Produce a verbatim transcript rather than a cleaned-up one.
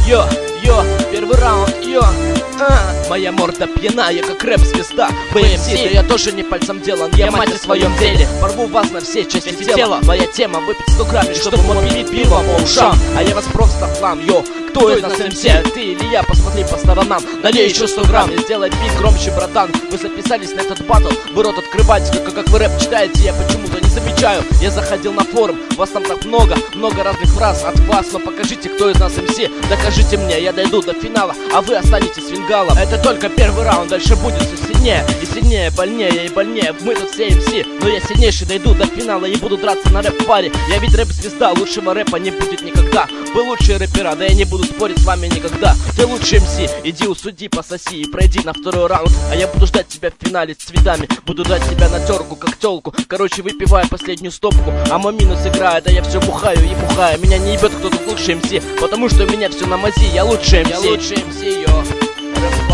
Йо, йо, первый раунд, йо. А, моя морда пьяная, как рэп-звезда. би эм си, да я тоже не пальцем делан. Я, я мать в своем деле. Порву вас на все части тела. тела. Моя тема выпить сто грамм, чтобы мобилить пиво по ушам. А я вас просто хлам, йо. Кто из нас эм си? Ты или я? Посмотри по сторонам. Налей еще сто грамм и сделай бит громче, братан. Вы записались на этот батл, вы рот открываете, только как вы рэп читаете, я почему-то не замечаю. Я заходил на форум, вас там так много, много разных фраз от вас. Но покажите, кто из нас эм си. Докажите мне, я дойду до финала, а вы останетесь фингалом. Это только первый раунд, дальше будет все сильнее и сильнее, больнее и больнее. Мы тут все эм си, но я сильнейший, дойду до финала и буду драться на рэп-паре. Я ведь рэп-звезда, лучшего рэпа не будет никогда. Вы лучшие рэпера, да я не буду спорить с вами никогда. Ты лучший эм си, иди усуди, пососи и пройди на второй раунд. А я буду ждать тебя в финале с цветами. Буду ждать тебя на терку, как телку. Короче, выпиваю последнюю стопку, а мой минус играет, а я все бухаю и бухаю. Меня не ебет кто тут лучший эм си, потому что у меня все на мази, я лучший эм си. Я лучший эм си, йо.